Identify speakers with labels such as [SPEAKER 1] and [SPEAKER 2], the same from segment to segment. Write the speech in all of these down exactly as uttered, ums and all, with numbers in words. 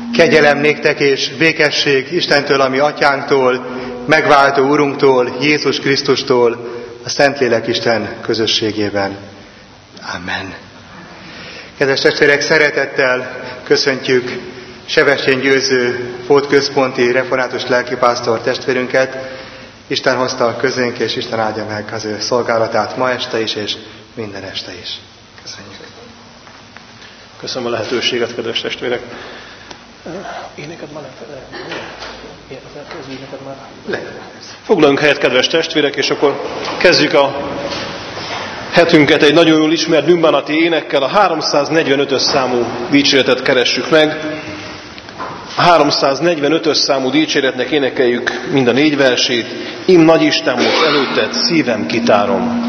[SPEAKER 1] Kegyelem néktek és békesség Istentől, a mi atyánktól, megváltó Urunktól, Jézus Krisztustól, a Szentlélek Isten közösségében. Amen. Kedves testvérek, szeretettel köszöntjük Sebestyén Győző Fót központi református lelkipásztor testvérünket. Isten hozta közénk, és Isten áldja meg az ő szolgálatát ma este is, és minden este is. Köszönjük.
[SPEAKER 2] Köszönöm a lehetőséget, kedves testvérek. Éneket már le. Foglaljunk helyet, kedves testvérek, és akkor kezdjük a hetünket egy nagyon jól ismert bűnbánati énekkel. A háromszáznegyvenötös számú dicséretet keressük meg. A háromszáznegyvenötös számú dicséretnek énekeljük mind a négy versét. Im nagy Isten, most előtted szívem kitárom.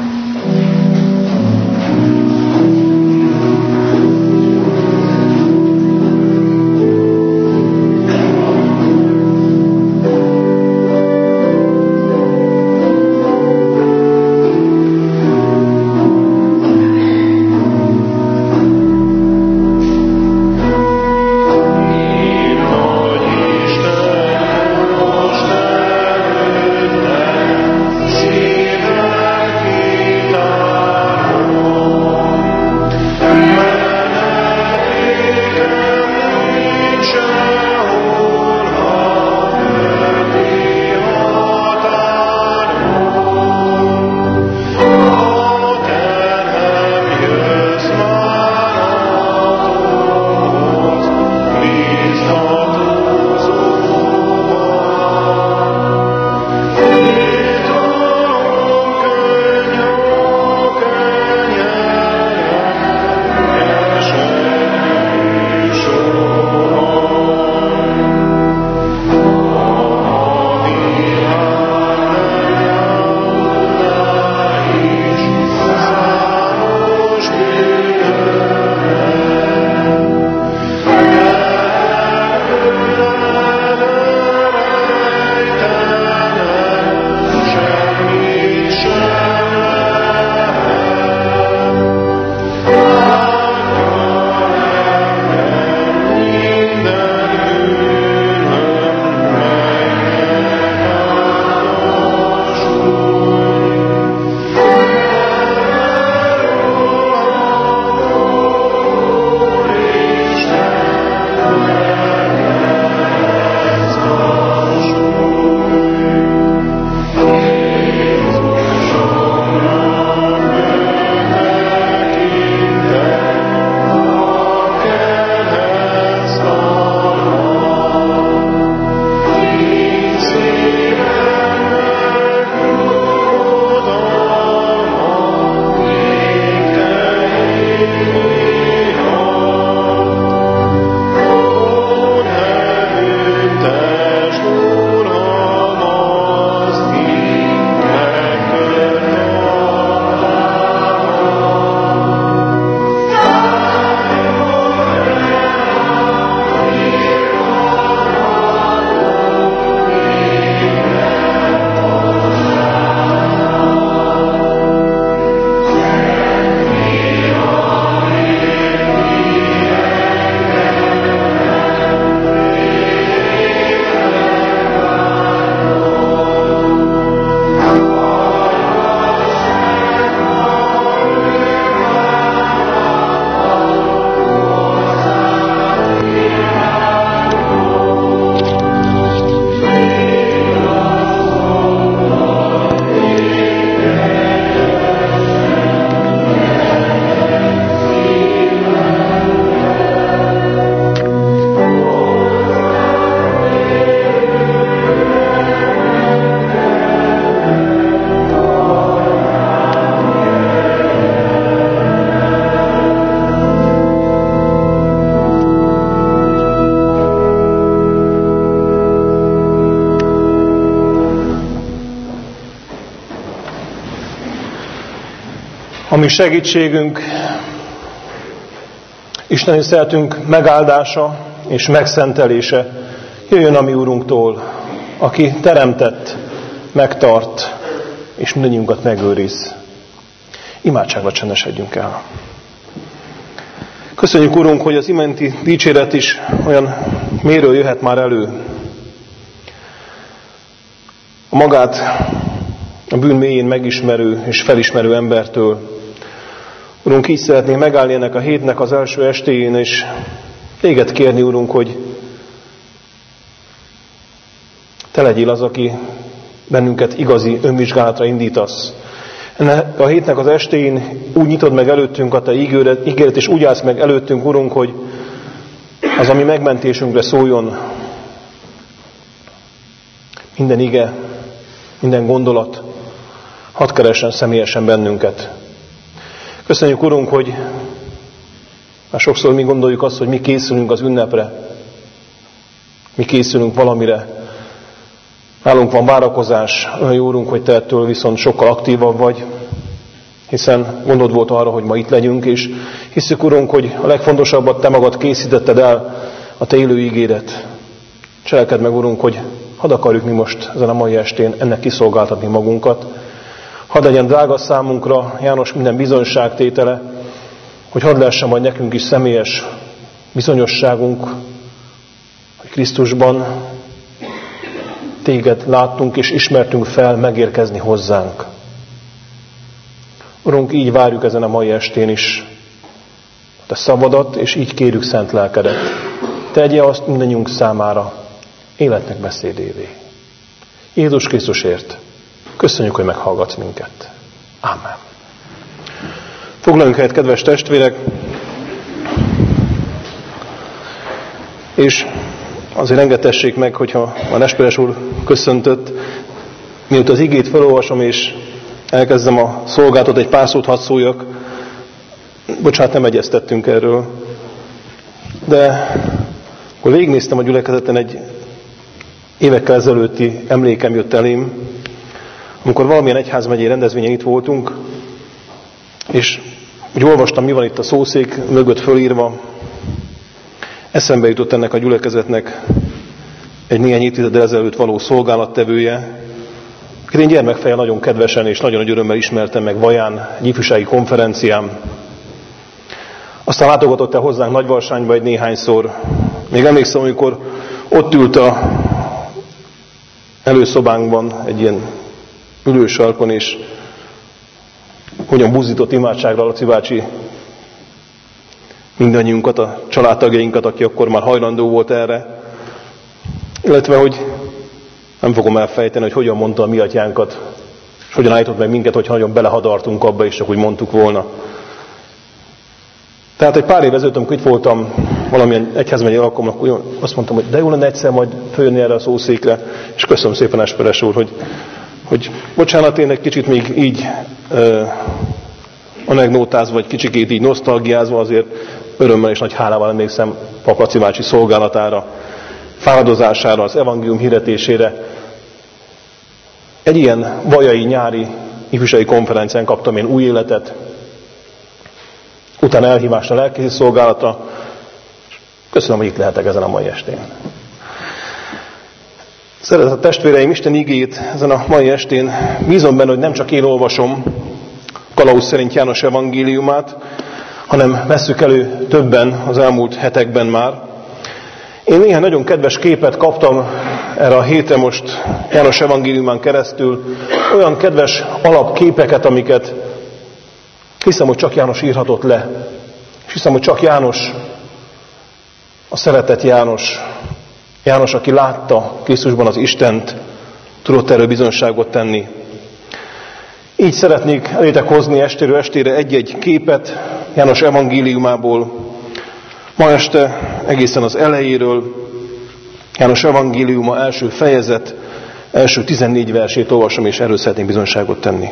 [SPEAKER 2] Ami segítségünk, Isteni szeretünk megáldása és megszentelése jöjjön a mi Urunktól, aki teremtett, megtart, és mindannyiunkat megőriz. Imádságra csendesedjünk el. Köszönjük, Urunk, hogy az iménti dicséret is olyan mélyről jöhet már elő. A magát a bűn mélyén megismerő és felismerő embertől. Urunk, így szeretnénk megállni ennek a hétnek az első estéjén, és téged kérni, Urunk, hogy te legyél az, aki bennünket igazi önvizsgálatra indítasz. Ennek a hétnek az estéjén úgy nyitod meg előttünk a te ígéret, és úgy állsz meg előttünk, Urunk, hogy az, ami megmentésünkre szóljon, minden ige, minden gondolat, hadd keressen személyesen bennünket. Köszönjük, Urunk, hogy már sokszor mi gondoljuk azt, hogy mi készülünk az ünnepre, mi készülünk valamire. Nálunk van várakozás, olyan jó, Urunk, hogy te ettől viszont sokkal aktívabb vagy, hiszen gondod volt arra, hogy ma itt legyünk, és hiszük, Urunk, hogy a legfontosabbat te magad készítetted el, a te élő ígéret. Cselekedd meg, Urunk, hogy hadd akarjuk mi most ezen a mai estén ennek kiszolgáltatni magunkat. Hadd legyen drága számunkra, János, minden bizonyságtétele, hogy hadd lehessen majd nekünk is személyes bizonyosságunk, hogy Krisztusban téged láttunk és ismertünk fel megérkezni hozzánk. Urunk, így várjuk ezen a mai estén is te szavadat, és így kérjük szent lelkedet. Tegye azt mindannyiunk számára életnek beszédévé. Jézus Krisztusért köszönjük, hogy meghallgatsz minket. Ámen. Foglaljunk helyet, kedves testvérek, és azért engedtessék meg, hogyha a Nesperes úr köszöntött, mióta az igét felolvasom, és elkezdem a szolgálatot, egy pár szót hadd szóljak. Bocsánat, nem egyeztettünk erről. De akkor végignéztem a gyülekezeten, egy évekkel ezelőtti emlékem jött elém, amikor valamilyen egyházmegyei rendezvényen itt voltunk, és úgy olvastam, mi van itt a szószék mögött fölírva. Eszembe jutott ennek a gyülekezetnek egy néhány évtizeddel ezelőtt való szolgálattevője. Én gyermekfejjel nagyon kedvesen és nagyon nagy örömmel ismertem meg Vaján egy ifjúsági konferencián. Aztán látogatott el hozzánk Nagyvarsányba egy néhányszor. Még emlékszem, amikor ott ült a előszobánkban egy ilyen ülősarkon, és hogyan buzdított imádságra Laci bácsi mindannyiunkat, a családtagjainkat, aki akkor már hajlandó volt erre. Illetve, hogy nem fogom elfejteni, hogy hogyan mondta a mi atyánkat, és hogyan állított meg minket, hogy nagyon belehadartunk abba, és csak úgy mondtuk volna. Tehát egy pár év ezelőtt, amikor itt voltam valamilyen egyházmegyei alkalommal, akkor azt mondtam, hogy de jó lenne egyszer majd följönni erre a szószékre, és köszönöm szépen, Esperes úr, hogy, hogy bocsánat, én egy kicsit még így uh, anekdótázva, vagy kicsikét így nosztalgiázva, azért örömmel és nagy hálával emlékszem Papaci bácsi szolgálatára, fáradozására, az evangélium hirdetésére. Egy ilyen vajai nyári ifjúsági konferencián kaptam én új életet, utána elhívást a lelkészi szolgálata. Köszönöm, hogy itt lehetek ezen a mai estén. Szeretett testvéreim, Isten igéjét ezen a mai estén bízom benne, hogy nem csak én olvasom Kalauz szerint János evangéliumát, hanem vesszük elő többen az elmúlt hetekben már. Én néhány nagyon kedves képet kaptam erre a hétre most János evangéliumán keresztül, olyan kedves alapképeket, amiket hiszem, hogy csak János írhatott le. És hiszem, hogy csak János, a szeretett János, János, aki látta Krisztusban az Istent, tudott erről bizonyságot tenni. Így szeretnék elétek hozni estéről estére egy-egy képet János evangéliumából. Ma este egészen az elejéről, János evangéliuma első fejezet, első tizennégy versét olvasom, és erről szeretnék bizonyságot tenni.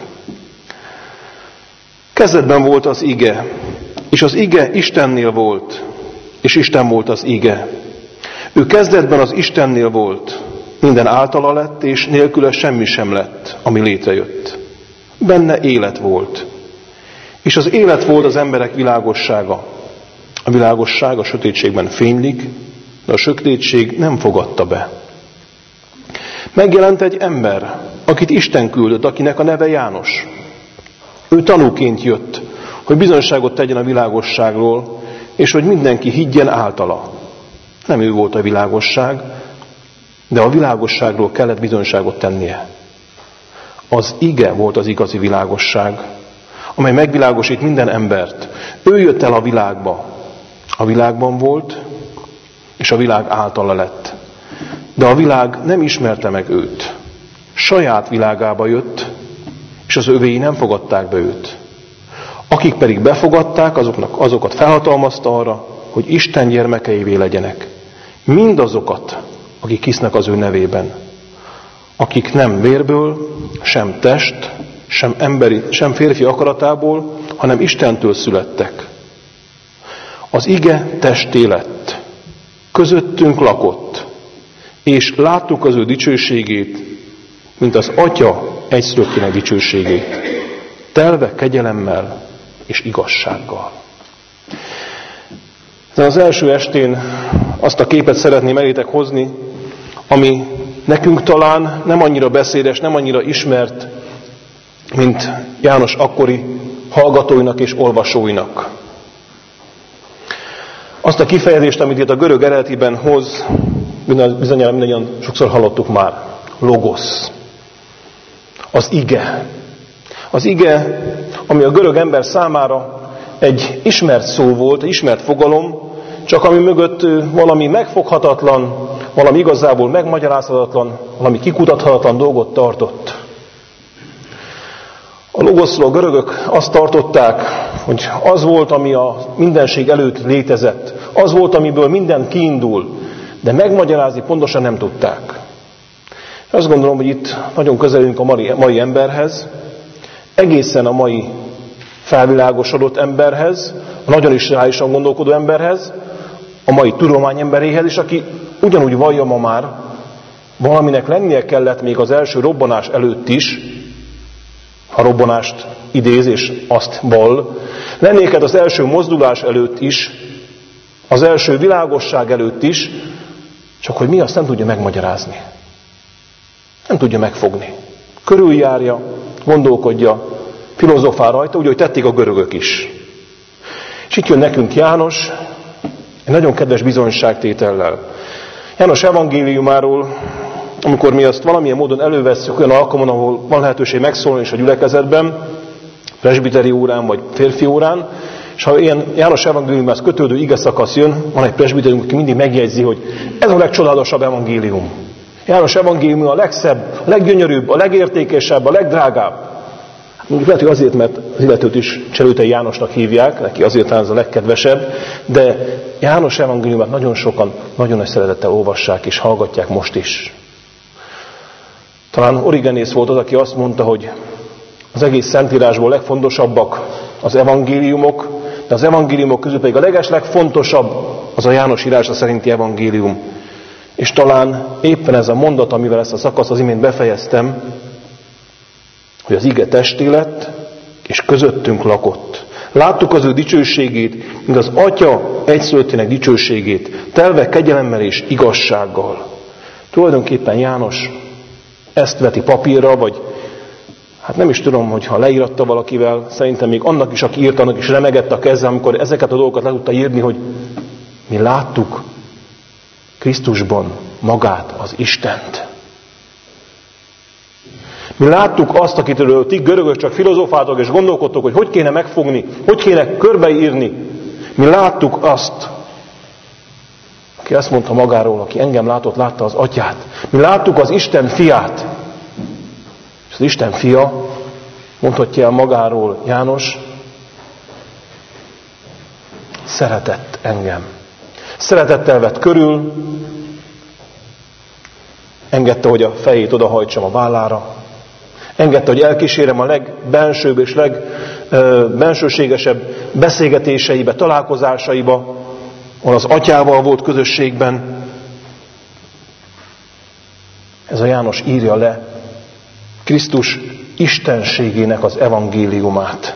[SPEAKER 2] Kezdetben volt az ige, és az ige Istennél volt, és Isten volt az ige. Ő kezdetben az Istennél volt, minden általa lett, és nélküle semmi sem lett, ami létrejött. Benne élet volt, és az élet volt az emberek világossága. A világosság a sötétségben fénylik, de a sötétség nem fogadta be. Megjelent egy ember, akit Isten küldött, akinek a neve János. Ő tanúként jött, hogy bizonyságot tegyen a világosságról, és hogy mindenki higgyen általa. Nem ő volt a világosság, de a világosságról kellett bizonyságot tennie. Az ige volt az igazi világosság, amely megvilágosít minden embert. Ő jött el a világba. A világban volt, és a világ általa lett. De a világ nem ismerte meg őt. Saját világába jött, és az övéi nem fogadták be őt. Akik pedig befogadták, azoknak, azokat felhatalmazta arra, hogy Isten gyermekeivé legyenek. Mindazokat, akik hisznek az ő nevében. Akik nem vérből, sem test, sem emberi, sem férfi akaratából, hanem Istentől születtek. Az ige testé lett, közöttünk lakott, és láttuk az ő dicsőségét, mint az Atya egyszülöttjének dicsőségét, telve kegyelemmel és igazsággal. De az első estén azt a képet szeretném elétek hozni, ami nekünk talán nem annyira beszédes, nem annyira ismert, mint János akkori hallgatóinak és olvasóinak. Azt a kifejezést, amit itt a görög eredetiben hoz, bizonyára mindannyian sokszor hallottuk már, logosz. Az ige. Az ige, ami a görög ember számára egy ismert szó volt, egy ismert fogalom, csak ami mögött valami megfoghatatlan, valami igazából megmagyarázhatatlan, valami kikutathatatlan dolgot tartott. A logoszról a görögök azt tartották, hogy az volt, ami a mindenség előtt létezett, az volt, amiből minden kiindul, de megmagyarázni pontosan nem tudták. Azt gondolom, hogy itt nagyon közelünk a mai, mai emberhez, egészen a mai felvilágosodott emberhez, a nagyon is reálisan gondolkodó emberhez, a mai tudomány emberéhez is, aki ugyanúgy vallja ma már, valaminek lennie kellett még az első robbanás előtt is, ha robbanást idéz és azt vall, lennie kellett az első mozdulás előtt is, az első világosság előtt is, csak hogy mi azt nem tudja megmagyarázni. Nem tudja megfogni. Körüljárja, gondolkodja, filozofál rajta, úgy, hogy tették a görögök is. És itt jön nekünk János, egy nagyon kedves bizonyságtétellel. János evangéliumáról, amikor mi azt valamilyen módon elővesszük olyan alkalmon, ahol van lehetőség megszólalni is a gyülekezetben, presbiteri órán vagy férfi órán, és ha ilyen János evangéliumhoz kötődő ige szakasz jön, van egy presbiterünk, aki mindig megjegyzi, hogy ez a legcsodálatosabb evangélium. János evangélium a legszebb, a leggyönyörűbb, a legértékesebb, a legdrágább. Mondjuk lehet, hogy azért, mert az illetőt is Cselőtei Jánosnak hívják, neki azért talán ez a legkedvesebb, de János evangéliumát nagyon sokan, nagyon nagy szeretettel olvassák és hallgatják most is. Talán Origenész volt az, aki azt mondta, hogy az egész Szentírásból legfontosabbak az evangéliumok, de az evangéliumok közül pedig a legeslegfontosabb az a János írása szerinti evangélium. És talán éppen ez a mondat, amivel ezt a szakaszt az imént befejeztem, hogy az ige testé lett, és közöttünk lakott. Láttuk az ő dicsőségét, mint az Atya egyszülöttjének dicsőségét, telve kegyelemmel és igazsággal. Tulajdonképpen János ezt veti papírra, vagy hát nem is tudom, hogy ha leíratta valakivel, szerintem még annak is, aki írt, annak is remegett a keze, amikor ezeket a dolgokat le tudta írni, hogy mi láttuk Krisztusban magát, az Istent. Mi láttuk azt, akitől ti görögök csak filozofáltok és gondolkodtok, hogy hogy kéne megfogni, hogy kéne körbeírni. Mi láttuk azt, aki ezt mondta magáról, aki engem látott, látta az Atyát. Mi láttuk az Isten fiát. És az Isten fia, mondhatja el magáról János, szeretett engem. Szeretettel vett körül, engedte, hogy a fejét odahajtsam a vállára, engedte, hogy elkísérem a legbensőbb és legbensőségesebb beszélgetéseibe, találkozásaiba, ahol az Atyával volt közösségben. Ez a János írja le Krisztus istenségének az evangéliumát.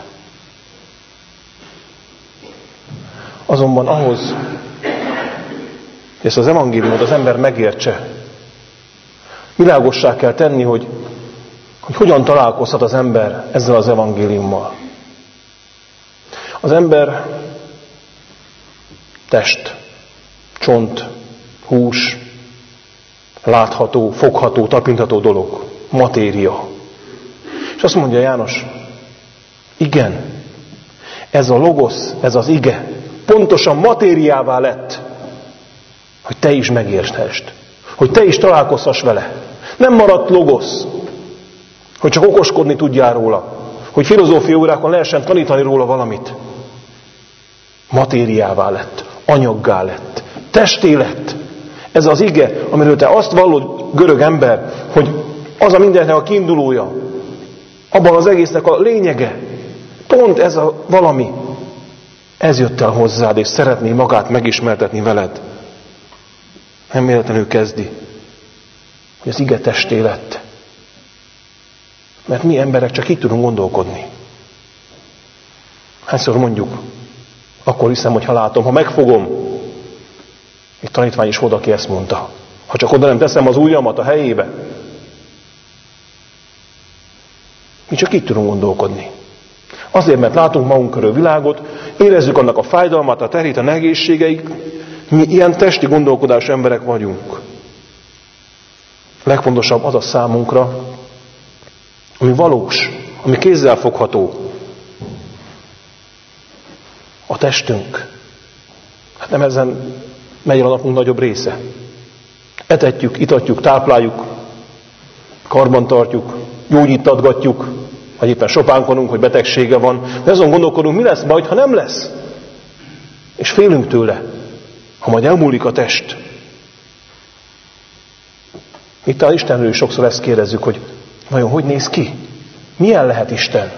[SPEAKER 2] Azonban ahhoz, hogy ezt az evangéliumot az ember megértse, világossá kell tenni, hogy, hogy hogyan találkozhat az ember ezzel az evangéliummal. Az ember Test, csont, hús, látható, fogható, tapintható dolog, matéria. És azt mondja János, igen, ez a logosz, ez az ige, pontosan matériává lett, hogy te is megérthesd, hogy te is találkozhass vele. Nem maradt logosz, hogy csak okoskodni tudjál róla, hogy filozófia órákon lehessen tanítani róla valamit. Matériává lett, anyaggá lett, testé lett. Ez az ige, amiről te azt vallod, görög ember, hogy az a mindennek a kiindulója, abban az egésznek a lényege, pont ez a valami, ez jött el hozzád, és szeretné magát megismertetni veled. Nem véletlenül kezdi, hogy az ige testé lett. Mert mi emberek csak így tudunk gondolkodni. Hányszor mondjuk, akkor hiszem, hogy ha látom, ha megfogom, egy tanítvány is volt, aki ezt mondta. Ha csak oda nem teszem az ujjamat a helyébe. Mi csak így tudunk gondolkodni. Azért, mert látunk magunk körül világot, érezzük annak a fájdalmát, a terhét, a nehézségeik. Mi ilyen testi gondolkodású emberek vagyunk. Legfontosabb az a számunkra, ami valós, ami kézzelfogható. A testünk. Hát nem ezen megy a napunk nagyobb része. Etetjük, itatjuk, tápláljuk, karban tartjuk, gyógyítatgatjuk, vagy éppen sopánkodunk, hogy betegsége van. De azon gondolkodunk, mi lesz majd, ha nem lesz. És félünk tőle, ha majd elmúlik a test. Itt az Istenről is sokszor ezt kérdezzük, hogy vajon hogy néz ki? Milyen lehet Isten?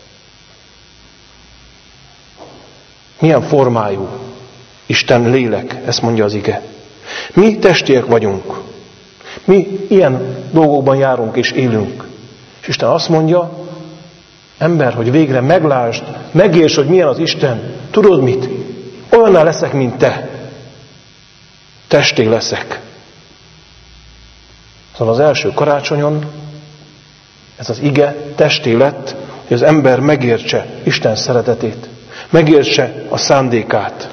[SPEAKER 2] Milyen formájú? Isten lélek, ezt mondja az ige. Mi testiek vagyunk. Mi ilyen dolgokban járunk és élünk. És Isten azt mondja, ember, hogy végre meglásd, megértsd, hogy milyen az Isten. Tudod mit? Olyanná leszek, mint te. Testé leszek. Szóval az első karácsonyon ez az ige testé lett, hogy az ember megértse Isten szeretetét. Megértse a szándékát.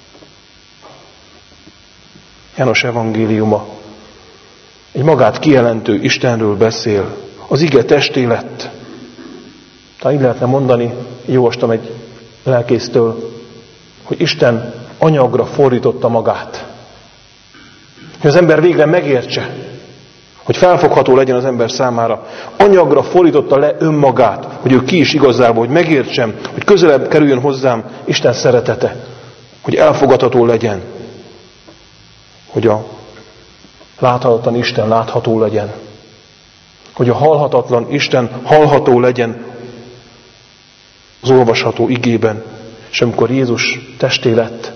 [SPEAKER 2] János evangéliuma egy magát kijelentő Istenről beszél. Az ige testé lett. Tehát így lehetne mondani, így olvastam egy lelkésztől, hogy Isten anyagra fordította magát. Hogy az ember végre megértse, hogy felfogható legyen az ember számára. Anyagra fordította le önmagát, hogy ő ki is igazából, hogy megértsem, hogy közelebb kerüljön hozzám Isten szeretete, hogy elfogadható legyen, hogy a láthatatlan Isten látható legyen, hogy a hallhatatlan Isten hallható legyen az olvasható igében, és amikor Jézus testé lett,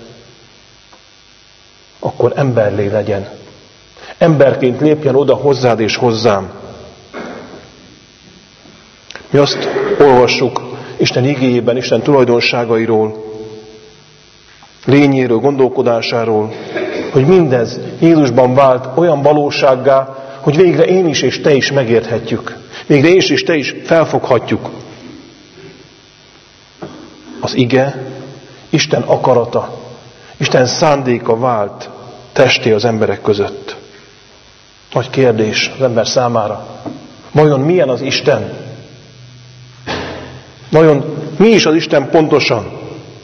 [SPEAKER 2] akkor emberlé legyen. Emberként lépjen oda hozzád és hozzám. Mi azt olvassuk Isten igéjében, Isten tulajdonságairól, lényéről, gondolkodásáról, hogy mindez Jézusban vált olyan valósággá, hogy végre én is és te is megérthetjük. Végre én is és te is felfoghatjuk. Az ige, Isten akarata, Isten szándéka vált testé az emberek között. Nagy kérdés az ember számára. Vajon milyen az Isten? Vajon mi is az Isten pontosan?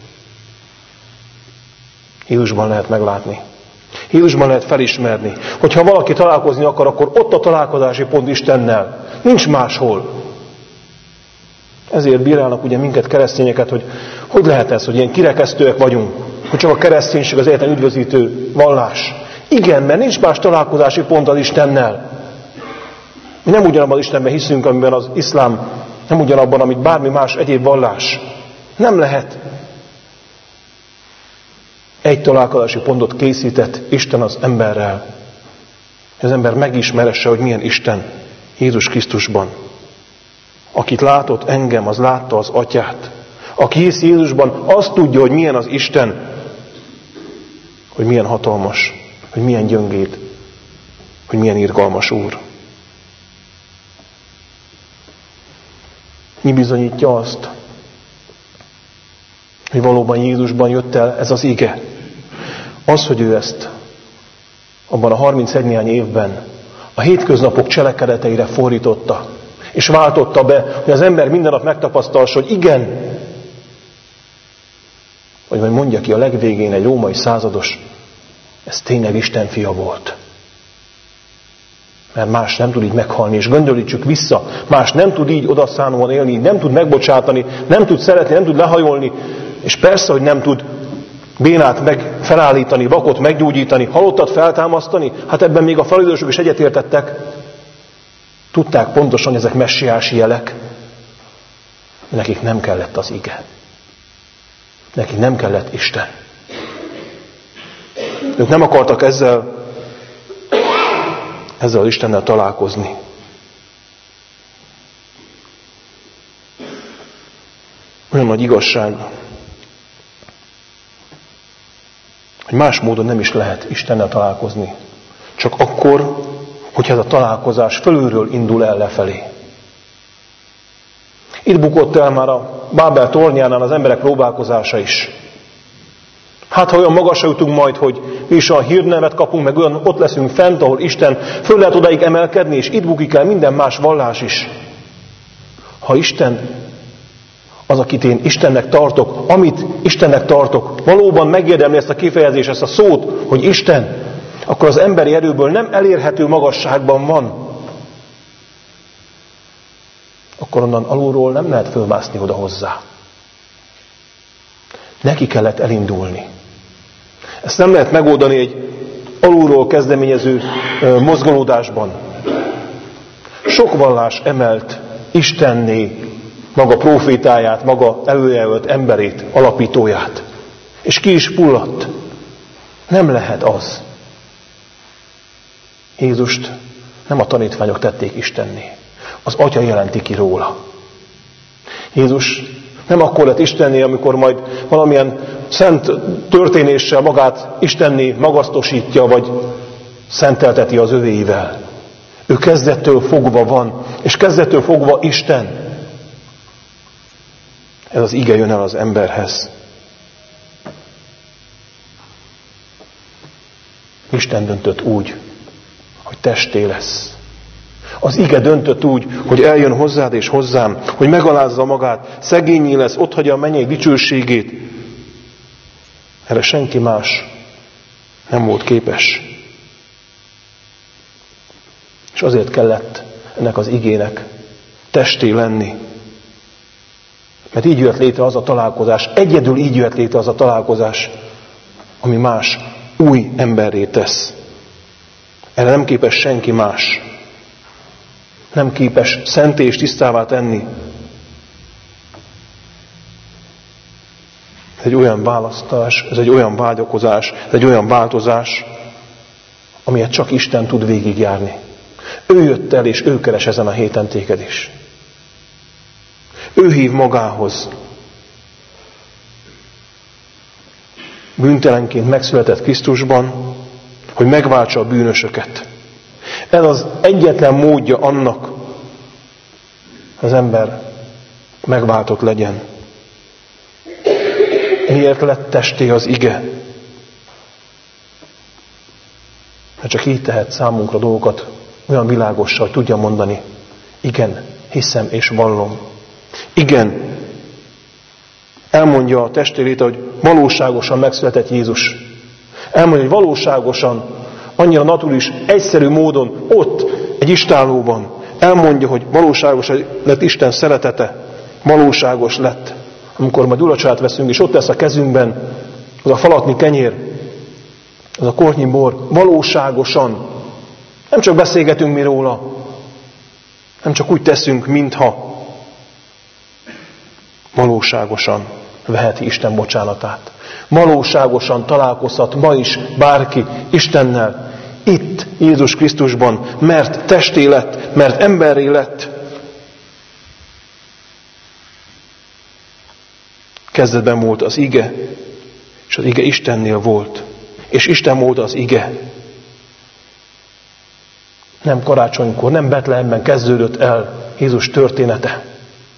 [SPEAKER 2] Jézusban lehet meglátni. Jézusban lehet felismerni. Hogyha valaki találkozni akar, akkor ott a találkozási pont Istennel. Nincs máshol. Ezért bírálnak ugye minket, keresztényeket, hogy hogy lehet ez, hogy ilyen kirekesztőek vagyunk, hogy csak a kereszténység az egyetlen üdvözítő vallás. Igen, mert nincs más találkozási pont az Istennel. Mi nem ugyanabban az Istenben hiszünk, amiben az iszlám, nem ugyanabban, amit bármi más egyéb vallás. Nem lehet. Egy találkozási pontot készített Isten az emberrel. Az ember megismeresse, hogy milyen Isten Jézus Krisztusban. Akit látott engem, az látta az Atyát. Aki hisz Jézusban, azt tudja, hogy milyen az Isten, hogy milyen hatalmas, hogy milyen gyöngéd, hogy milyen irgalmas Úr. Mi bizonyítja azt, hogy valóban Jézusban jött el ez az ige. Az, hogy ő ezt abban a harmincegy néhány évben a hétköznapok cselekedeteire fordította, és váltotta be, hogy az ember minden nap megtapasztalsa, hogy igen, vagy majd mondja ki a legvégén egy római százados, ez tényleg Isten fia volt. Mert más nem tud így meghalni, és göndölítsük vissza, más nem tud így odaszánóan élni, nem tud megbocsátani, nem tud szeretni, nem tud lehajolni, és persze, hogy nem tud bénát meg felállítani, vakot meggyógyítani, halottat feltámasztani, hát ebben még a farizeusok is egyetértettek. Tudták pontosan, hogy ezek messiási jelek. Nekik nem kellett az ige. Nekik nem kellett Isten. Ők nem akartak ezzel, ezzel az Istennel találkozni. Olyan nagy igazság, hogy más módon nem is lehet Istennel találkozni. Csak akkor, hogyha ez a találkozás fölülről indul el lefelé. Itt bukott el már a Bábel tornyánál az emberek próbálkozása is. Hát, ha olyan magasra jutunk majd, hogy mi is a hírnevet kapunk, meg olyan ott leszünk fent, ahol Isten föl lehet odaig emelkedni, és itt bukik el minden más vallás is. Ha Isten, az, akit én Istennek tartok, amit Istennek tartok, valóban megérdemli ezt a kifejezést, ezt a szót, hogy Isten, akkor az emberi erőből nem elérhető magasságban van. Akkor onnan alulról nem lehet fölmászni oda hozzá. Neki kellett elindulni. Ezt nem lehet megoldani egy alulról kezdeményező mozgolódásban. Sok vallás emelt Istenné maga prófétáját, maga előjelölt emberét, alapítóját. És ki is fulladt. Nem lehet az. Jézust nem a tanítványok tették Istenné. Az Atya jelenti ki róla. Jézus nem akkor lett Istenné, amikor majd valamilyen szent történéssel magát Istenné magasztosítja, vagy szentelteti az övéivel. Ő kezdettől fogva van, és kezdettől fogva Isten. Ez az ige jön el az emberhez. Isten döntött úgy, hogy testé lesz. Az ige döntött úgy, hogy eljön hozzád és hozzám, hogy megalázza magát, szegényé lesz, otthagyja a mennyei dicsőségét. Erre senki más nem volt képes. És azért kellett ennek az igének testé lenni. Mert így jött létre az a találkozás, egyedül így jött létre az a találkozás, ami más új emberré tesz. Erre nem képes senki más. Nem képes szenté és tisztává tenni. Ez egy olyan választás, ez egy olyan vágyakozás, ez egy olyan változás, amilyet csak Isten tud végigjárni. Ő jött el, és ő keres ezen a héten téged is. Ő hív magához. Bűntelenként megszületett Krisztusban, hogy megváltsa a bűnösöket. Ez az egyetlen módja annak, az ember megváltott legyen. Miért lett testé az ige? Mert csak így tehet számunkra dolgokat olyan világossal, hogy tudja mondani, igen, hiszem és vallom. Igen, elmondja a testvérét, hogy valóságosan megszületett Jézus. Elmondja, hogy valóságosan, annyira naturális, egyszerű módon ott, egy istállóban. Elmondja, hogy valóságos lett Isten szeretete. Valóságos lett. Amikor majd uracsát veszünk, és ott lesz a kezünkben az a falatni kenyér, az a kortnyi bor. Valóságosan. Nem csak beszélgetünk mi róla, nem csak úgy teszünk, mintha. Valóságosan veheti Isten bocsánatát. Valóságosan találkozhat ma is bárki Istennel, itt Jézus Krisztusban, mert testé lett, mert emberré lett. Kezdetben volt az ige, és az ige Istennél volt. És Isten volt az ige. Nem karácsonykor, nem Betlehemben kezdődött el Jézus története.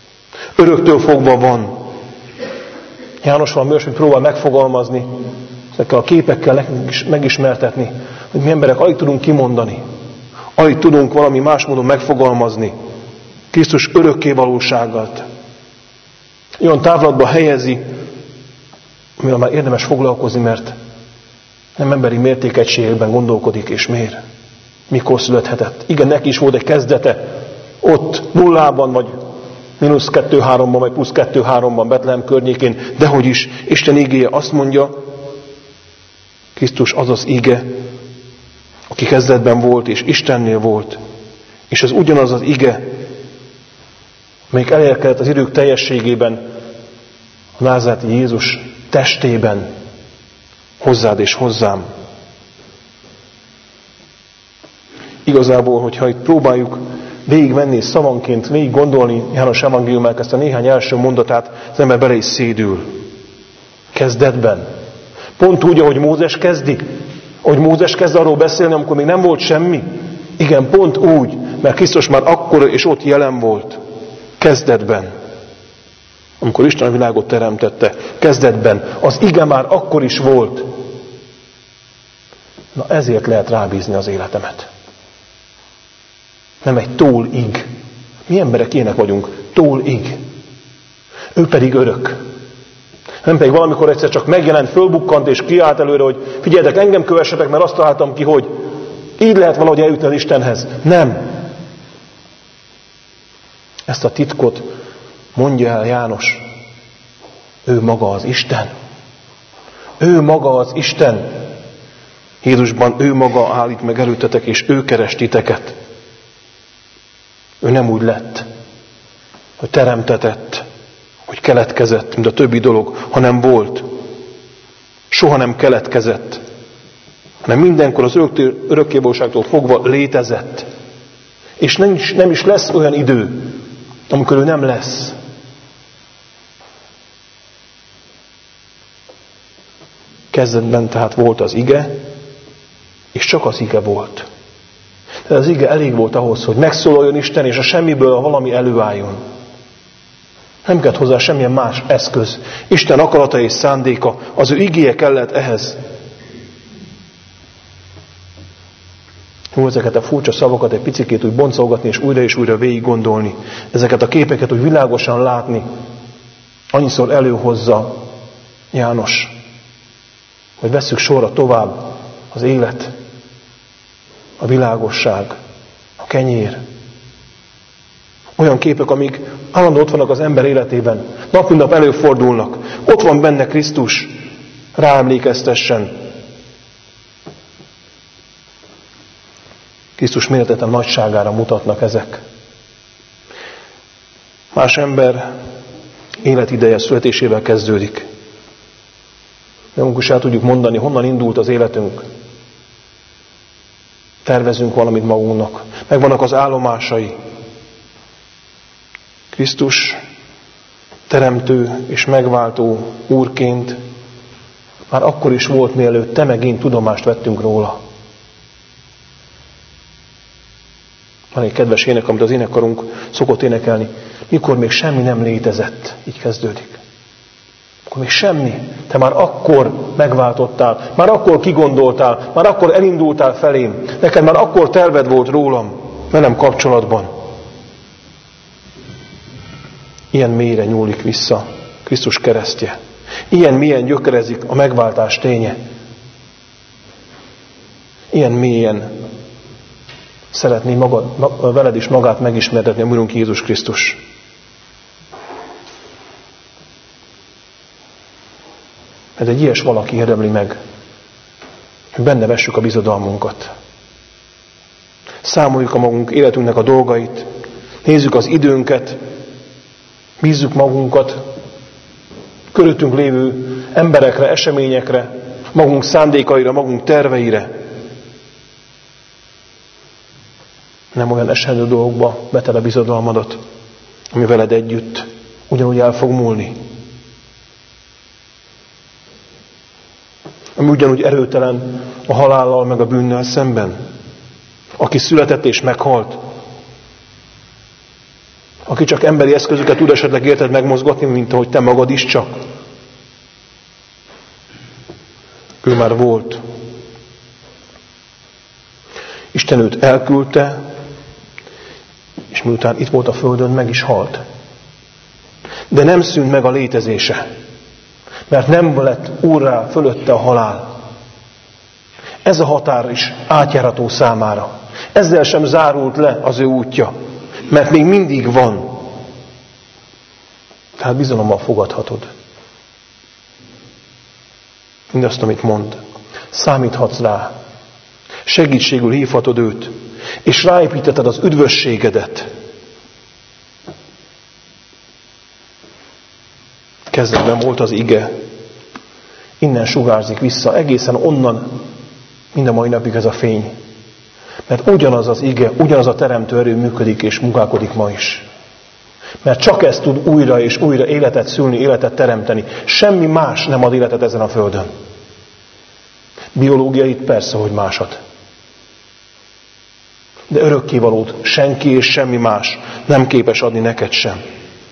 [SPEAKER 2] Öröktől fogva van. János valami olyasmit próbál megfogalmazni, ezekkel a képekkel nekünk is megismertetni, hogy mi emberek alig tudunk kimondani, alig tudunk valami más módon megfogalmazni Krisztus örökké valóságát. Olyan távlatba helyezi, amivel már érdemes foglalkozni, mert nem emberi mértékegységekben gondolkodik és mér. Mikor születhetett. Igen, neki is volt egy kezdete, ott nullában, vagy mínusz kettő háromban, vagy plusz kettő háromban Betlehem környékén, dehogy is Isten igéje azt mondja, Krisztus az az ige, aki kezdetben volt, és Istennél volt. És ez ugyanaz az ige, amelyik elérkezett az idők teljességében, a názáreti Jézus testében, hozzád és hozzám. Igazából, hogyha itt próbáljuk végigvenni szavanként, végig gondolni János evangéliumának ezt a néhány első mondatát, az ember bele is szédül. Kezdetben. Pont úgy, ahogy Mózes kezdi. Ahogy Mózes kezd arról beszélni, amikor még nem volt semmi. Igen, pont úgy, mert Krisztus már akkor és ott jelen volt. Kezdetben. Amikor Isten a világot teremtette. Kezdetben. Az ige már akkor is volt. Na ezért lehet rábízni az életemet. Nem egy tólig. Mi emberek ilyenek vagyunk. Tólig. Ő pedig örök. Nem pedig valamikor egyszer csak megjelent, fölbukkant és kiállt előre, hogy figyeljetek, engem kövessetek, mert azt találtam ki, hogy így lehet valahogy eljutni az Istenhez. Nem. Ezt a titkot mondja el János. Ő maga az Isten. Ő maga az Isten. Jézusban ő maga állít meg előttetek, és ő keres titeket. Ő nem úgy lett, hogy teremtetett, hogy keletkezett, mint a többi dolog, hanem volt. Soha nem keletkezett, hanem mindenkor az örökkévalóságtól fogva létezett. És nem is, nem is lesz olyan idő, amikor ő nem lesz. Kezdetben tehát volt az ige, és csak az ige volt. De az ige elég volt ahhoz, hogy megszólaljon Isten, és a semmiből a valami előálljon. Nem kellett hozzá semmilyen más eszköz. Isten akarata és szándéka, az ő igéje kellett ehhez. Jó, ezeket a furcsa szavakat egy picikét úgy boncolgatni, és újra és újra végig gondolni. Ezeket a képeket úgy világosan látni. Annyiszor előhozza János, hogy vesszük sorra tovább az élet, a világosság, a kenyér. Olyan képek, amik állandóan ott vannak az ember életében. Nap mint nap előfordulnak. Ott van benne Krisztus. Ráemlékeztessen. Krisztus méltatlan nagyságára mutatnak ezek. Más ember életideje születésével kezdődik. Magunk is el tudjuk mondani, honnan indult az életünk. Tervezünk valamit magunknak. Megvannak az állomásai. Krisztus teremtő és megváltó úrként már akkor is volt, mielőtt te meg én tudomást vettünk róla. Van egy kedves ének, amit az énekkarunk szokott énekelni. Mikor még semmi nem létezett. Így kezdődik. Akkor még semmi. Te már akkor megváltottál, már akkor kigondoltál, már akkor elindultál felém. Neked már akkor terved volt rólam, velem kapcsolatban. Ilyen mélyre nyúlik vissza Krisztus keresztje. Ilyen mélyen gyökerezik a megváltás ténye. Ilyen mélyen szeretné magad, veled is magát megismertetni a mi Urunk Jézus Krisztus. Mert egy ilyes valaki érdemli meg, hogy benne vessük a bizodalmunkat. Számoljuk a magunk életünknek a dolgait, nézzük az időnket, bízzuk magunkat körülöttünk lévő emberekre, eseményekre, magunk szándékaira, magunk terveire. Nem olyan esendő dolgokba veted a bizodalmadat, ami veled együtt ugyanúgy el fog múlni. Ami ugyanúgy erőtelen a halállal meg a bűnnel szemben. Aki született és meghalt. Aki csak emberi eszközöket tud esetleg érted megmozgatni, mint ahogy te magad is csak. Ő Ő már volt. Isten őt elküldte, és miután itt volt a földön, meg is halt. De nem szűnt meg a létezése, mert nem lett úrrá fölötte a halál. Ez a határ is átjárható számára. Ezzel sem zárult le az ő útja, mert még mindig van. Tehát bizalommal fogadhatod mindazt, amit mond. Számíthatsz rá. Segítségül hívhatod őt, és ráépíteted az üdvösségedet. Kezdetben volt az ige. Innen sugárzik vissza, egészen onnan mind a mai napig ez a fény. Mert ugyanaz az ige, ugyanaz a teremtő erő működik és munkálkodik ma is. Mert csak ez tud újra és újra életet szülni, életet teremteni. Semmi más nem ad életet ezen a földön. Biológiait persze, hogy másat. De örökkévalót senki és semmi más nem képes adni neked sem.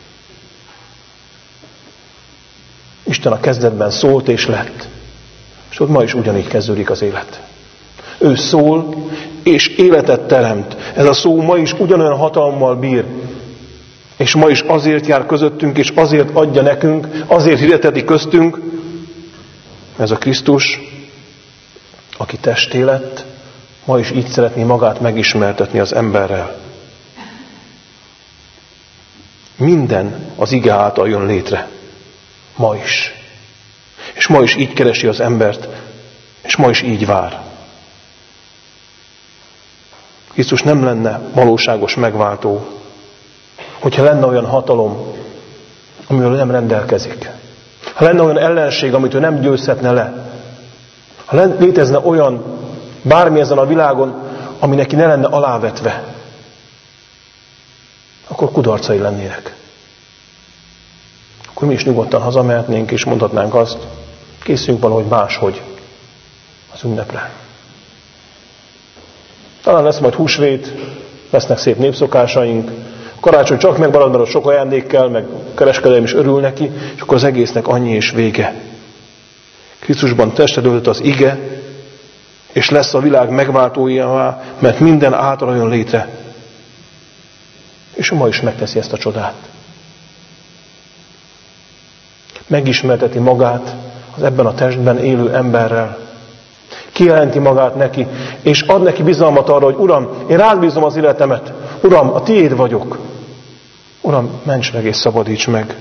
[SPEAKER 2] Isten a kezdetben szólt és lett. És ott ma is ugyanígy kezdődik az élet. Ő szól és életet teremt. Ez a szó ma is ugyanolyan hatalommal bír. És ma is azért jár közöttünk, és azért adja nekünk, azért hirdeteti köztünk, ez a Krisztus, aki testé lett, ma is így szeretné magát megismertetni az emberrel. Minden az ige által jön létre. Ma is. És ma is így keresi az embert, és ma is így vár. Krisztus nem lenne valóságos megváltó, hogyha lenne olyan hatalom, amivel nem rendelkezik. Ha lenne olyan ellenség, amit ő nem győzhetne le. Ha létezne olyan bármi ezen a világon, ami neki ne lenne alávetve, akkor kudarcai lennének. Akkor mi is nyugodtan hazamehetnénk, és mondhatnánk azt, készüljünk valahogy máshogy az ünnepre. Talán lesz majd húsvét, lesznek szép népszokásaink, karácsony csak megmarad, mert ott sok ajándék kell, meg kereskedelem is örül neki, és akkor az egésznek annyi és vége. Krisztusban testet öltött az ige, és lesz a világ megváltójává, mert minden által jön létre. És ő ma is megteszi ezt a csodát. Megismerteti magát az ebben a testben élő emberrel. Kijelenti magát neki, és ad neki bizalmat arra, hogy Uram, én rád bízom az életemet. Uram, a tiéd vagyok. Uram, ments meg és szabadíts meg.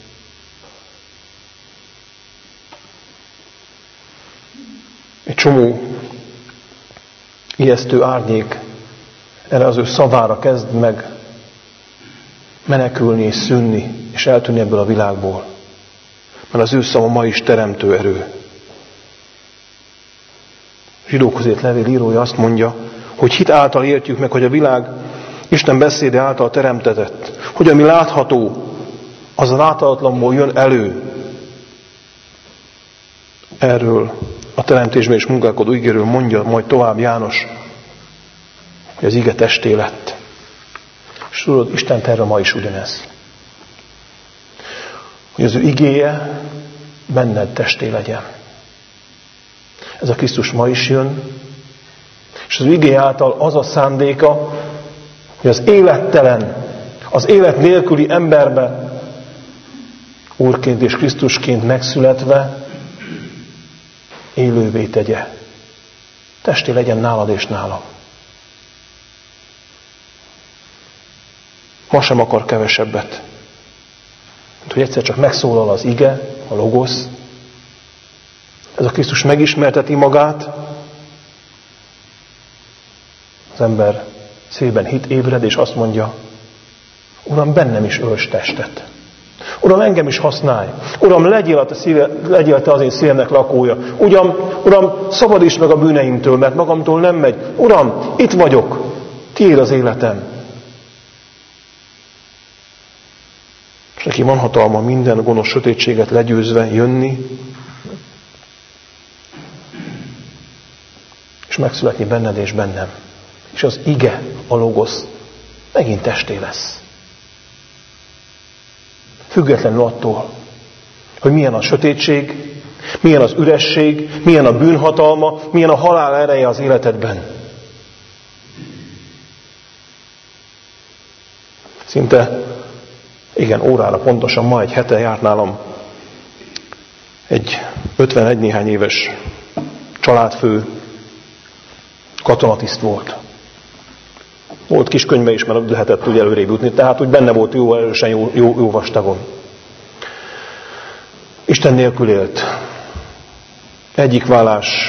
[SPEAKER 2] Egy csomó ijesztő árnyék erre az ő szavára kezd meg menekülni és szűnni, és eltűnni ebből a világból. Mert az ő szava ma is teremtő erő. Zsidókhoz írt levél írója azt mondja, hogy hit által értjük meg, hogy a világ Isten beszéde által teremtetett, hogy ami látható, az a láthatatlanból jön elő. Erről a teremtésben és munkálkodó igéről mondja majd tovább János, hogy az ige testé lett. És tudod, Isten terve ma is ugyanez. Hogy az ő igéje benned testé legyen. Ez a Krisztus ma is jön, és az igéje által az a szándéka, hogy az élettelen, az élet nélküli emberbe Úrként és Krisztusként megszületve élővé tegye. Testé legyen nálad és nálam. Ma sem akar kevesebbet, mint hogy egyszer csak megszólal az ige, a logosz. Ez a Krisztus megismerteti magát, az ember szívben hit ébred, és azt mondja, Uram, bennem is ölts testet. Uram, engem is használj. Uram, legyél, a te, szíve, legyél te az én szívemnek lakója. Uram, Uram, szabadíts meg a bűneimtől, mert magamtól nem megy. Uram, itt vagyok. Tiéd az életem. És neki van hatalma minden gonosz sötétséget legyőzve jönni, és megszületni benned és bennem. És az ige, a logosz megint testé lesz. Függetlenül attól, hogy milyen a sötétség, Milyen az üresség, milyen a bűnhatalma, milyen a halál ereje az életedben. Szinte, igen, órára pontosan ma egy hete járt nálam egy ötvenegy néhány éves családfő, katonatiszt volt. Volt kis könyve is, mert lehetett úgy előrébb jutni, tehát úgy benne volt jó erősen, jó, jó, jó vastagon. Isten nélkül élt. Egyik vállás,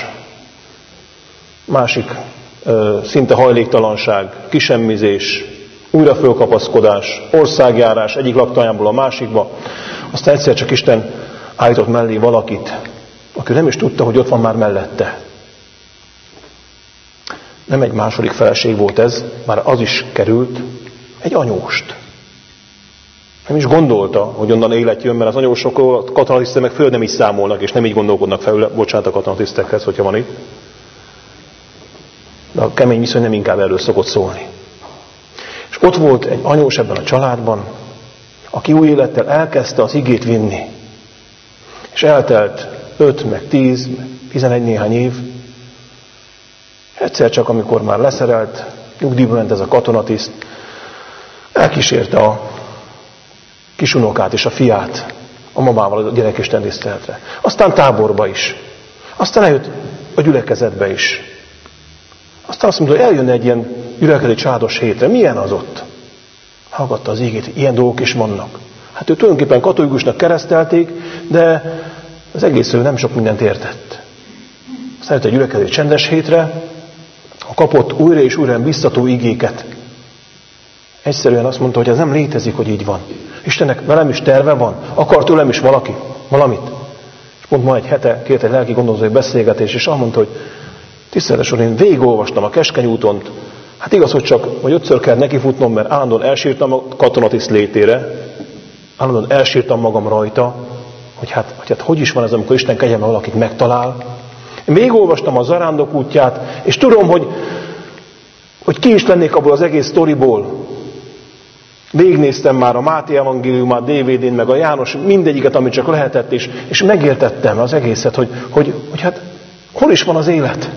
[SPEAKER 2] másik ö, szinte hajléktalanság, kisemmizés, újra fölkapaszkodás, országjárás egyik laktanyából a másikba. Aztán egyszer csak Isten állított mellé valakit, aki nem is tudta, hogy ott van már mellette. Nem egy második feleség volt ez, már az is került, egy anyóst. Nem is gondolta, hogy onnan élet jön, mert az anyósokról a katonatisztek meg föl nem is számolnak, és nem így gondolkodnak fel, bocsánat a katonatisztekhez, hogyha van itt. De a kemény viszony nem inkább erről szokott szólni. És ott volt egy anyós ebben a családban, aki új élettel elkezdte az igét vinni. És eltelt öt, meg tíz, meg tizenegy néhány év. Egyszer csak, amikor már leszerelt, nyugdíjba ment ez a katonatiszt, elkísérte a kisunokát és a fiát a mamával a gyerekisten tiszteletre. Aztán táborba is. Aztán eljött a gyülekezetbe is. Aztán azt mondta, hogy eljönne egy ilyen gyülekezeti családos hétre. Milyen az ott? Hallgatta az ígét, ilyen dolgok is vannak. Hát ő tulajdonképpen katolikusnak keresztelték, de az egész ő nem sok mindent értett. Aztán jött egy gyülekezeti csendes hétre, kapott újra és újra biztató igéket. Egyszerűen azt mondta, hogy ez nem létezik, hogy így van. Istennek velem is terve van, akar tőlem is valaki, valamit. És pont ma egy hete kért egy lelki gondozói beszélgetés, és azt mondta, hogy tiszteletes úr, én végigolvastam a Keskeny úton. Hát igaz, hogy csak vagy ötször kell nekifutnom, mert állandóan elsírtam a katonatiszt létére, állandóan elsírtam magam rajta, hogy hát, hogy hát hogy is van ez, amikor Isten kegyelme valakit megtalál. Én végigolvastam a zarándok útját, és tudom, hogy, hogy ki is lennék abból az egész sztoriból. Végignéztem már a Máté evangéliumát, dé vé dén, meg a János, mindegyiket, amit csak lehetett, és, és megértettem az egészet, hogy, hogy, hogy hát hol is van az élet.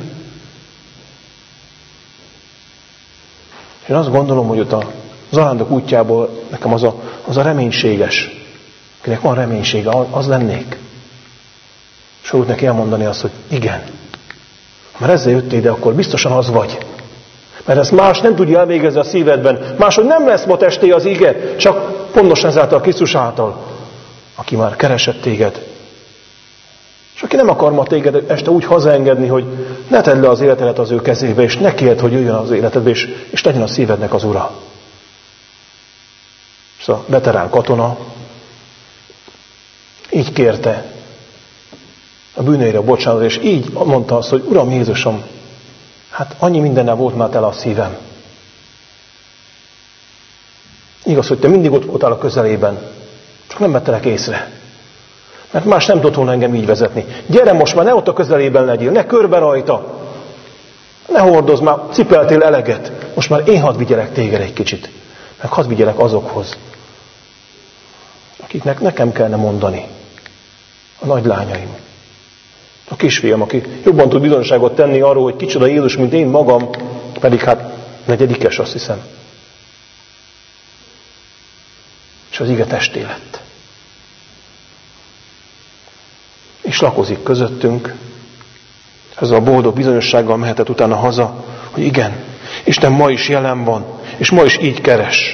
[SPEAKER 2] És én azt gondolom, hogy ott a zarándok útjából nekem az a, az a reménységes, akinek van reménysége, az lennék. És úgy neki elmondani azt, hogy igen. Mert ezzel jöttél ide, akkor biztosan az vagy. Mert ezt más nem tudja elvégezni a szívedben. Máshogy nem lesz ma testé az ige, csak pontosan ezáltal a Krisztus által, aki már keresett téged. És aki nem akar ma téged este úgy hazaengedni, hogy ne tedd le az életedet az ő kezébe, és ne kérd, hogy jöjjön az életedbe, és, és legyen a szívednek az ura. És a veterán katona így kérte a bűnöire bocsánat, és így mondta azt, hogy Uram Jézusom, hát annyi mindennel volt már tele a szívem. Igaz, hogy te mindig ott voltál a közelében, csak nem vettelek észre. Mert más nem tudott volna engem így vezetni. Gyere most már, ne ott a közelében legyél, ne körbe rajta. Ne hordozz már, cipeltél eleget. Most már én hadd vigyelek téged egy kicsit. Meg hadd vigyelek azokhoz, akiknek nekem kellene mondani. A nagylányaim. A kisfiam, aki jobban tud bizonyságot tenni arról, hogy kicsoda Jézus, mint én magam, pedig hát negyedikes, azt hiszem. És az ige testé lett. És lakozik közöttünk. Ezzel a boldog bizonyossággal mehetett utána haza, hogy igen, Isten ma is jelen van, és ma is így keres.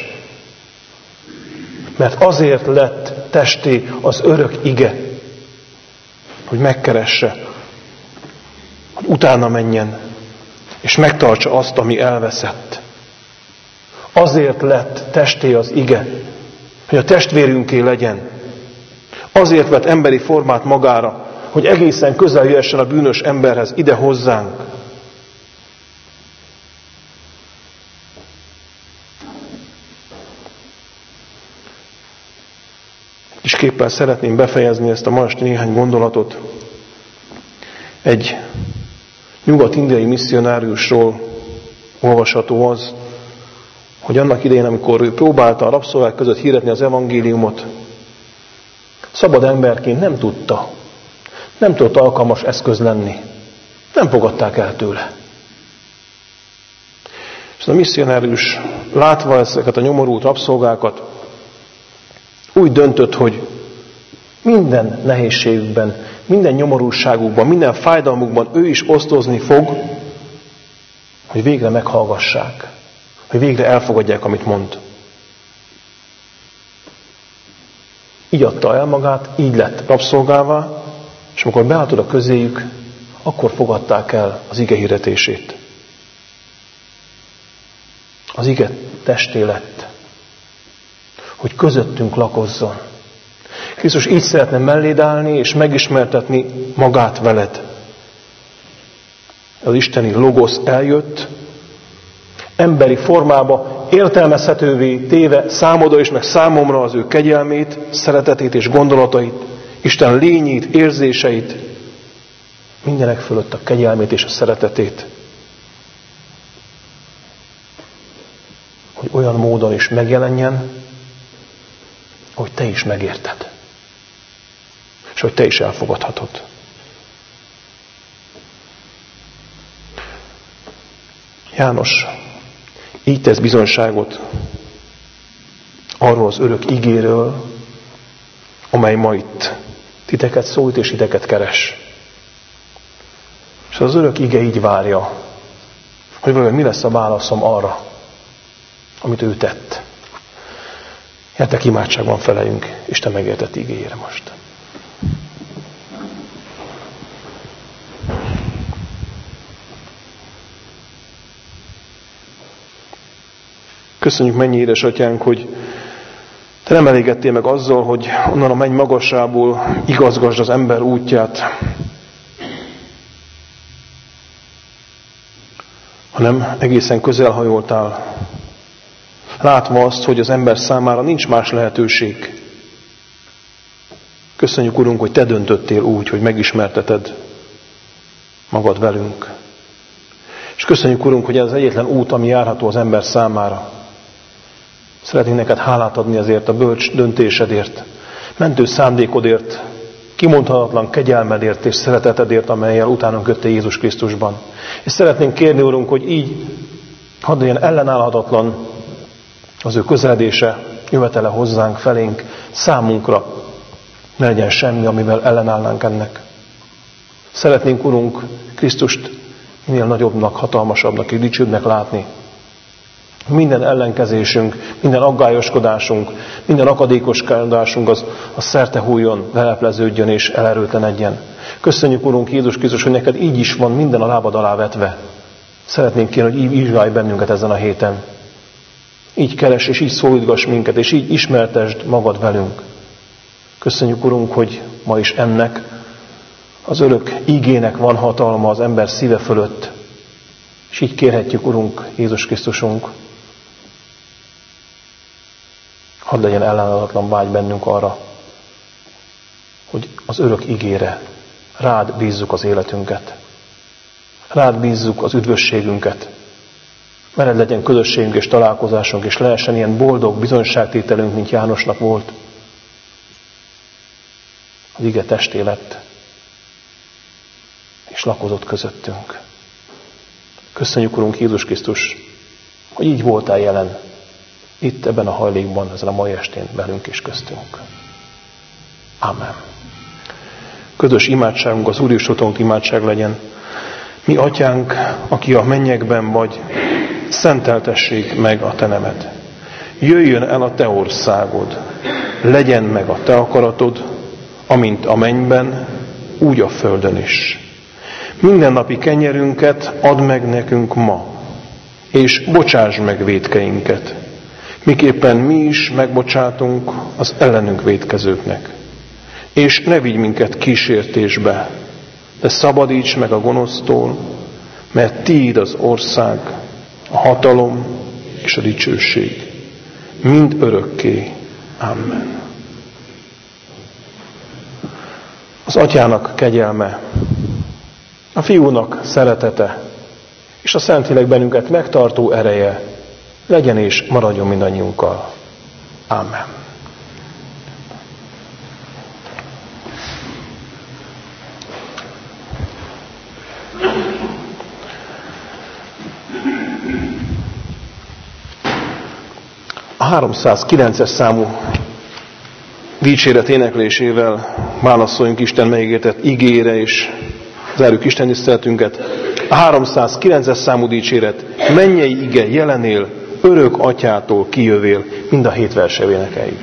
[SPEAKER 2] Mert azért lett testé az örök ige, hogy megkeresse, hogy utána menjen, és megtartsa azt, ami elveszett. Azért lett testé az ige, hogy a testvérünké legyen. Azért vett emberi formát magára, hogy egészen közel jöhessen a bűnös emberhez, ide hozzánk. És képpen szeretném befejezni ezt a ma esti néhány gondolatot. Egy nyugat-indiai misszionáriusról olvasható az, hogy annak idején, amikor ő próbálta a rabszolgák között hirdetni az evangéliumot, szabad emberként nem tudta. Nem tudott alkalmas eszköz lenni. Nem fogadták el tőle. És a misszionárius látva ezeket a nyomorult rabszolgákat úgy döntött, hogy minden nehézségükben, minden nyomorúságukban, minden fájdalmukban ő is osztozni fog, hogy végre meghallgassák, hogy végre elfogadják, amit mond. Így adta el magát, így lett rabszolgává, és amikor beállt oda közéjük, akkor fogadták el az ige hirdetését. Az ige testé lett, hogy közöttünk lakozzon. Krisztus így szeretne melléd állni, és megismertetni magát veled. Az isteni logosz eljött, emberi formába értelmezhetővé téve számodra és meg számomra az ő kegyelmét, szeretetét és gondolatait, Isten lényét, érzéseit, mindenek fölött a kegyelmét és a szeretetét. Hogy olyan módon is megjelenjen, hogy te is megérted. És hogy te is elfogadhatod. János így tesz bizonyságot arról az örök igéről, amely ma itt titeket szólít és titeket keres. És az örök ige így várja, hogy vajon mi lesz a válaszom arra, amit ő tett. Gyertek imádságban feleljünk Isten megértett igéjére most. Köszönjük, mennyi édesatyánk, hogy te nem elégedtél meg azzal, hogy onnan a menny magasából igazgasd az ember útját, hanem egészen közel hajoltál, látva azt, hogy az ember számára nincs más lehetőség. Köszönjük, Urunk, hogy te döntöttél úgy, hogy megismerteted magad velünk. És köszönjük, Urunk, hogy ez az egyetlen út, ami járható az ember számára. Szeretnénk neked hálát adni azért a bölcs döntésedért, mentő szándékodért, kimondhatatlan kegyelmedért és szeretetedért, amellyel utánunk jöttél Jézus Krisztusban. És szeretnénk kérni, Urunk, hogy így hadd legyen ellenállhatatlan az ő közeledése, jövetele hozzánk, felénk, számunkra. Ne legyen semmi, amivel ellenállnánk ennek. Szeretnénk, Urunk, Krisztust minél nagyobbnak, hatalmasabbnak és dicsőbbnek látni. Minden ellenkezésünk, minden aggályoskodásunk, minden akadékoskodásunk az, az szerte hújjon, lelepleződjön és elerőtlenedjen. Köszönjük, Urunk Jézus Krisztus, hogy neked így is van minden a lábad alá vetve. Szeretnénk kérni, hogy így vizsgálj bennünket ezen a héten. Így keres és így szólítgass minket, és így ismertesd magad velünk. Köszönjük, Urunk, hogy ma is ennek az örök ígének van hatalma az ember szíve fölött. És így kérhetjük, Urunk, Jézus Krisztusunk, hadd legyen ellenállhatatlan vágy bennünk arra, hogy az örök ígére rád bízzuk az életünket. Rád bízzuk az üdvösségünket. Veled legyen közösségünk és találkozásunk, és lehessen ilyen boldog bizonyságtételünk, mint Jánosnak volt. Az ige testé lett, és lakozott közöttünk. Köszönjük, Urunk Jézus Krisztus, hogy így voltál jelen, itt ebben a hajlékban, ezen a mai estén velünk és köztünk. Amen. Közös imádságunk az Úr és Utónk imádság legyen. Mi, Atyánk, aki a mennyekben vagy, szenteltessék meg a te neved. Jöjjön el a te országod, legyen meg a te akaratod, amint a mennyben, úgy a földön is. Mindennapi kenyerünket add meg nekünk ma, és bocsáss meg vétkeinket, miképpen mi is megbocsátunk az ellenünk vétkezőknek. És ne vigy minket kísértésbe, de szabadíts meg a gonosztól, mert tiéd az ország, a hatalom és a dicsőség, mind örökké. Amen. Az Atyának kegyelme, a Fiúnak szeretete, és a Szentlélek bennünket megtartó ereje legyen és maradjon mindannyiunkkal. Amen. háromszázkilences számú dicséret éneklésével válaszoljunk Isten megígértett igére, és zárjuk Isten tiszteletünket. A háromszázkilences számú dicséret: mennyei ige jelenél, örök atyától kijövél. Mind a hét verssel énekeljük.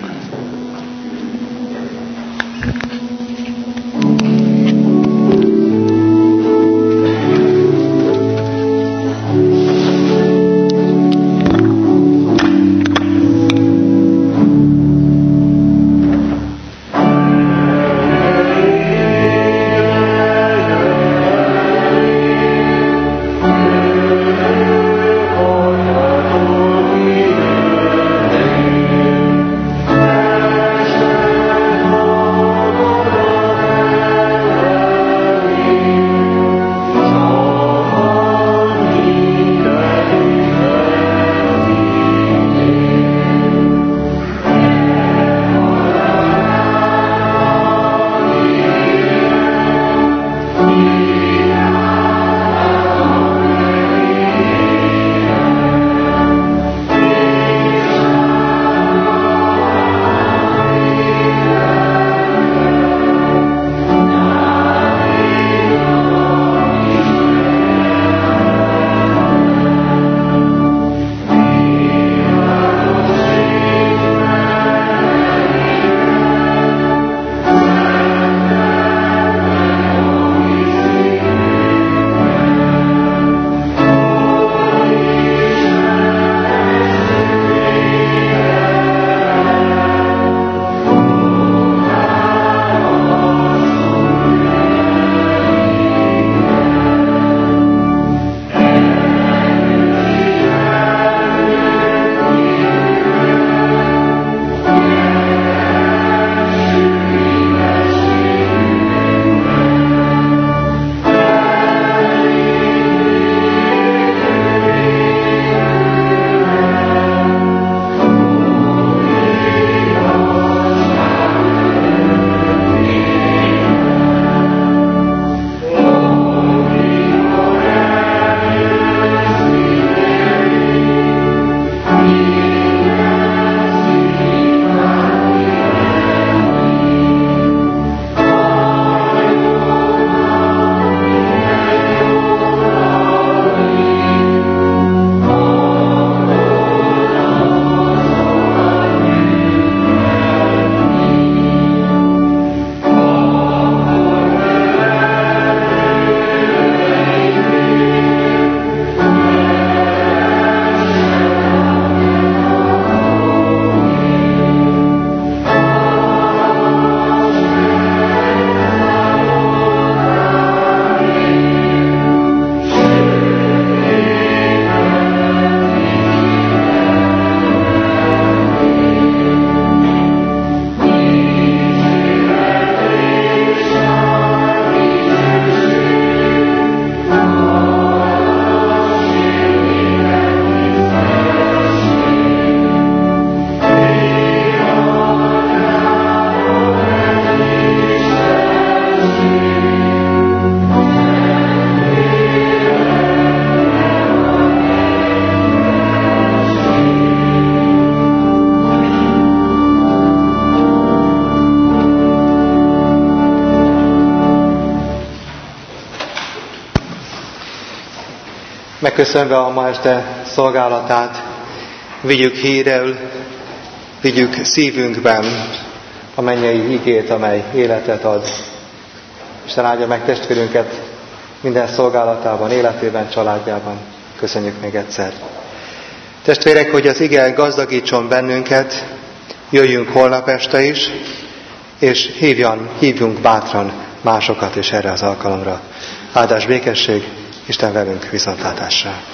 [SPEAKER 1] Megköszönve a ma este szolgálatát, vigyük hírrel, vigyük szívünkben a mennyei igét, amely életet ad. Isten áldja meg testvérünket minden szolgálatában, életében, családjában. Köszönjük még egyszer. Testvérek, hogy az ige gazdagítson bennünket, jöjjünk holnap este is, és hívjan, hívjunk bátran másokat is erre az alkalomra. Áldás, békesség, Isten velünk, viszontlátásra!